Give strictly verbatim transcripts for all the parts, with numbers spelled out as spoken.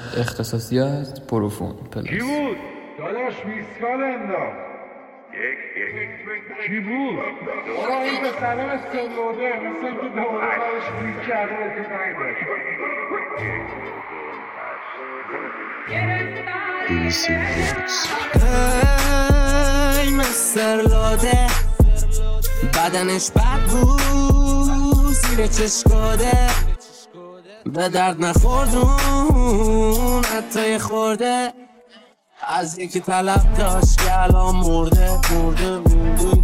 اختصاصیات پروفون پلاس. کی بود؟ داداش میسکال انداخت. کی بود؟ آقا این به سلام استنلاده مثل اینکه دوباره برش کلیک کرده تو نایدش. ای مستر لاده بدنش بد بود زیر چشکاده به درد نخوردون حتی خورده از یکی طلب داشت که الان مرده مرده مرده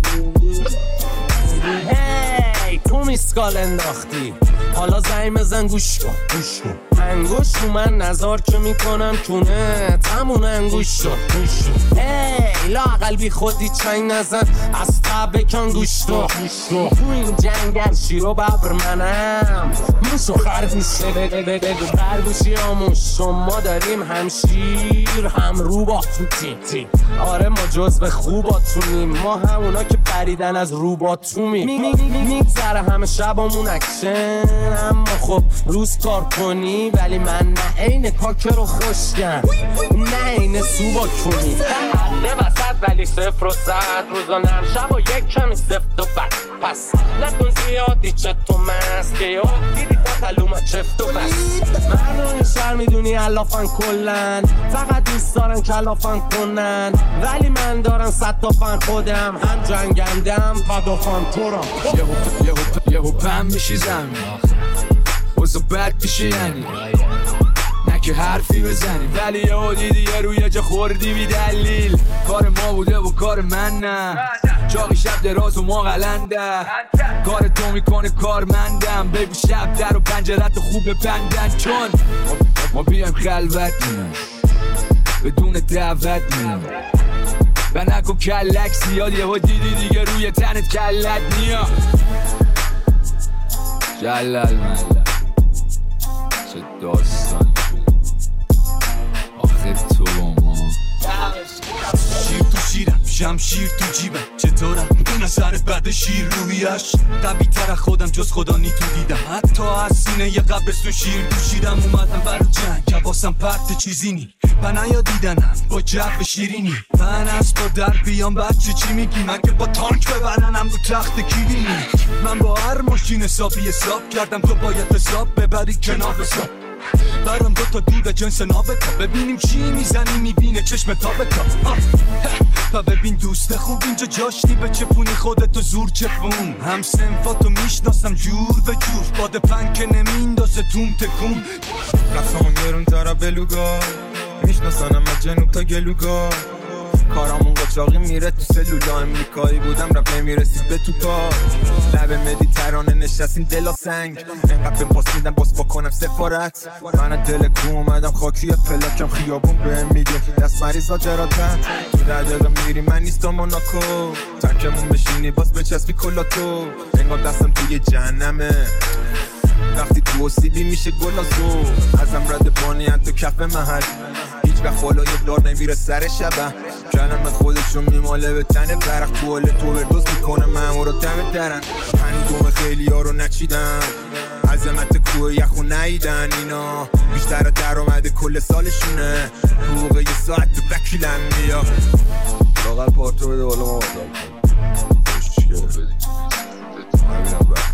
هی تو میسکال انداختی حالا زنگ بزن گوش کن گوش کن انگوش رو من نظار که میکنم کونه تمون انگوش رو گوش کن هی لااقل بی خودی چنگ نزن از تب بکن گوش کن تو این جنگل شیر و ببر منم موش و خرگوشه بگو خرگوشی آموش ما داریم هم شیر هم رو با تیم آره ما جزو خوباتونیم ما همونا که پریدن از رو با تومی میگذره همه شبامون اکشن اما خب روز کار کنی ولی من نه عین کاکر و خوشگم نه عین سوبا کنی حقه وسط ولی صفر و صد روزا نرم شب و یک کمی سفت و بد پس نکن زیادی چطور مست که یا دیدی تا تلومت چفت و بست مردم این شهر میدونی علافن کلن فقط دوست دارن کلافن کنن ولی من دارم صد تا فن خودم هم جنگندم و دو فن تورم یهو پم میشی زمین اوزا بد میشه یعنی نه که حرفی بزنی ولی یهو دیدی یه روی جا خوردی بی دلیل کار ما بوده و کار من نه چاقی شب دراز و ما غلنده کار تو میکنه کارمندم بگو شب در و پنجرت خوب بندن چون ما بیایم خلوت میام بدون دعوت میام و نکو کلک زیاد یهو دیدی دیگه روی تنت کلت میام جلال ملل چه داستانی آخه تو با ما شیر تو شیرم شمشیر تو جیبم چطورم این اثر بعد شیر رویش قوی تر خودم جز خدا نی تو دیدم حتی از سینه یه قبرستون شیر دوشیدم اومدم برا جنگ حواسم پرت چیزی نی پنه یا دیدنم با جب شیرینی من از با در بیام بچه چی میگی من که با تانک ببرنم رو تخت کیبینی من با هر ماشین حسابی حساب کردم تو باید حساب ببری کنار حساب برام دو تا دود جنس نابتا ببینیم چی میزنی میبینه چشم تابتا و ببین دوست خوب اینجا جاشتی به چپونی خودتو زور چپون هم سنفاتو میشناسم جور به جور باد پنک نمیندازه توم تکون رفتمون گرون ترا بلوگا میشناسنم از جنوب تا گلوگا کارامون قاچاقی میره تو سلولا امریکایی بودم رب نمیرسید به تو پا لب مدیترانه نشستیم دلا سنگ انقدر بهم پاس میدن باز بکنم سفارت من دل کو اومدم خاکی پلاکم خیابون بهم میگه دست مریضا جراتن تو در دقیقه میری من نیستم موناکو ترکمون بشینی باز بچسبی کلاتو انگار دستم توی جهنمه وقتی تو سیبی میشه گلازو ازم رد بانی تو کف محل هیچ وقت بالای دار نمیره سر شبه کلمه خودشون میماله به تنه برق توله تو بردوز میکنه من رو دم درن هنگوم خیلی ها رو نچیدن عظمت کوه یخو نیدن اینا بیشتر در اومده کل سالشونه حقوق یه ساعت تو بکیلم بیا لاغل پارتو بده بالا ما بازار کن خوشگه همینم